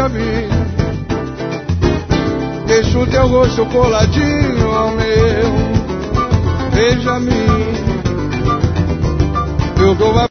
vi. Deixa o teu rosto coladinho ao meu. Beija-me. Eu dou a